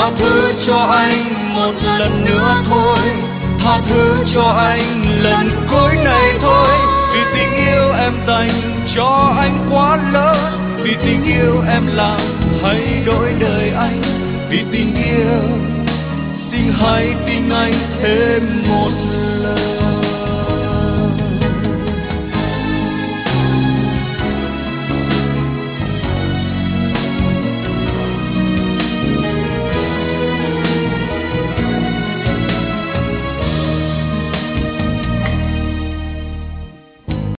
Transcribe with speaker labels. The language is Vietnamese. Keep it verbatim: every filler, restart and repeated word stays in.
Speaker 1: Tha thứ cho anh một lần nữa thôi, tha thứ cho anh lần cuối này thôi. Vì tình yêu em dành cho anh quá lớn, vì tình yêu em làm thay đổi đời anh, vì tình yêu xin hãy tin anh thêm